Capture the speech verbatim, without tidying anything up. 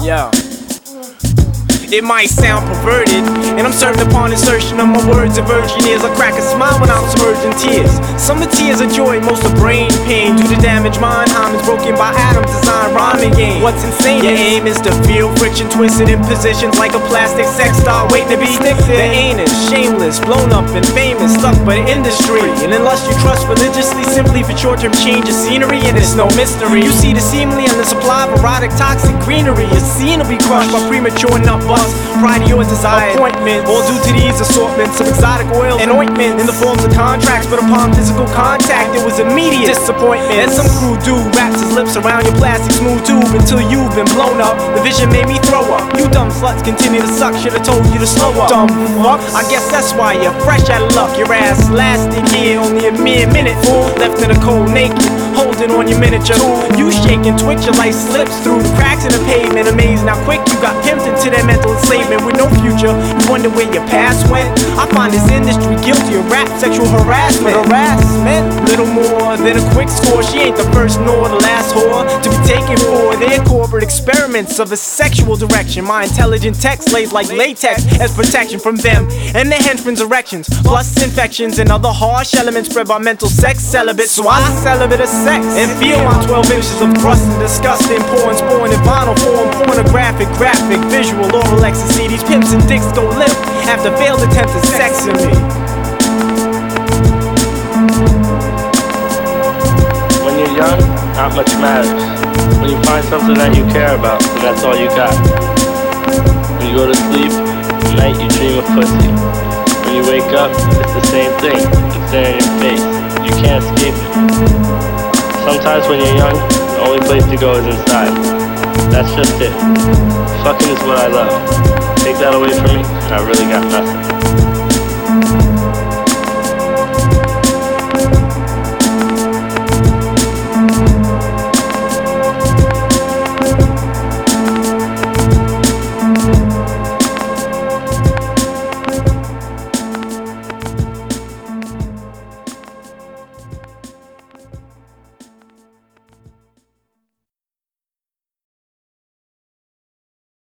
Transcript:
Yeah. It might sound perverted, and I'm certain upon insertion of my words of virgin ears, I crack a smile when I'm submerged in tears. Some of the tears are joy, most are brain pain due to damage mind homins broken by atoms designed rhyming game. What's insane? Your aim is to feel friction twisted in positions like a plastic sex doll waiting to be sticked. The aim is shameless, blown up and famous, stuck by the industry. And unless you trust religiously, simply for short-term change of scenery, and it's no mystery. You see the seemingly and the supply of erotic toxic greenery. Your scene will be crushed by premature nut bust. Pride of your desire, appointments, all due to these assortments of exotic oils and ointments in the forms of contracts, but upon physical contact it was immediate disappointment. And some crude dude wraps his lips around your plastic smooth tube until you've been blown up. The vision made me throw up. You dumb sluts continue to suck, should've told you to slow up. Dumb fuck, I guess that's why you're fresh out of luck. Your ass lasted here only a mere minute, fool. Left in the cold naked, holding on your miniature. You shake and twitch, your life slips through the cracks in the pavement. Amazing how quick you got pimped into that mental enslavement with no future. You wonder where your past went. I find this industry guilty of rap sexual harassment. Harassment, little more than a quick score. She ain't the first nor the last whore to be taken for their corporate experiments of a sexual direction. My intelligent text lays like latex as protection from them and their henchmen's erections, plus infections and other harsh elements spread by mental sex celibates. So I celibate of sex and feel my twelve inches of thrust and disgusting porn, spawn in vinyl form, pornographic, graphic, visual, oral ecstasy. These pimps and dicks go limp after failed attempts at sexing me. When you're young, not much matters. When you find something that you care about, then that's all you got. When you go to sleep, at night you dream of pussy. When you wake up, it's the same thing. It's there in your face. You can't escape it. Sometimes when you're young, the only place to go is inside. That's just it. Fucking is what I love. Take that away from me, and I really got nothing.